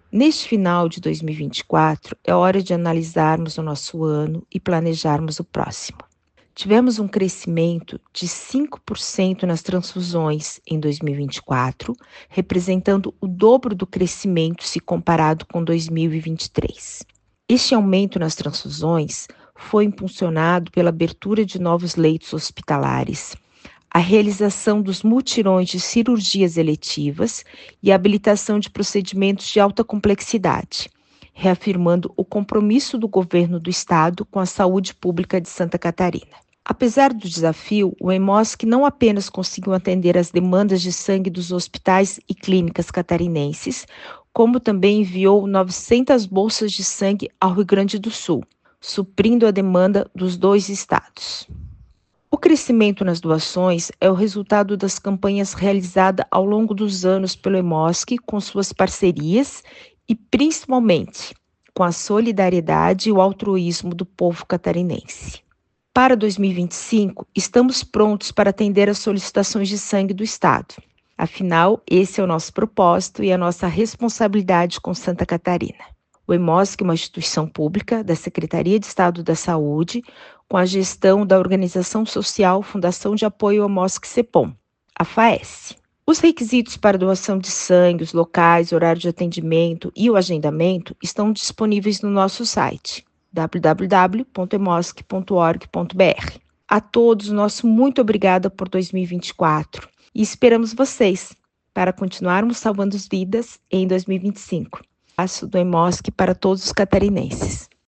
Neste final de 2024, é hora de analisarmos o nosso ano e planejarmos o próximo. Tivemos um crescimento de 5% nas transfusões em 2024, representando o dobro do crescimento se comparado com 2023. Este aumento nas transfusões foi impulsionado pela abertura de novos leitos hospitalares, a realização dos mutirões de cirurgias eletivas e a habilitação de procedimentos de alta complexidade, reafirmando o compromisso do governo do estado com a saúde pública de Santa Catarina. Apesar do desafio, o Hemosk não apenas conseguiu atender às demandas de sangue dos hospitais e clínicas catarinenses, como também enviou 900 bolsas de sangue ao Rio Grande do Sul, suprindo a demanda dos dois estados. O crescimento nas doações é o resultado das campanhas realizadas ao longo dos anos pelo Hemosk com suas parcerias e, principalmente, com a solidariedade e o altruísmo do povo catarinense. Para 2025, estamos prontos para atender às solicitações de sangue do Estado. Afinal, esse é o nosso propósito e a nossa responsabilidade com Santa Catarina. O Hemosk é uma instituição pública da Secretaria de Estado da Saúde, com a gestão da Organização Social Fundação de Apoio ao Hemosk-Cepom, a FAES. Os requisitos para doação de sangue, os locais, horário de atendimento e o agendamento estão disponíveis no nosso site www.hemosk.org.br. A todos, nosso muito obrigada por 2024 e esperamos vocês para continuarmos salvando vidas em 2025. Abraço do Hemosk para todos os catarinenses.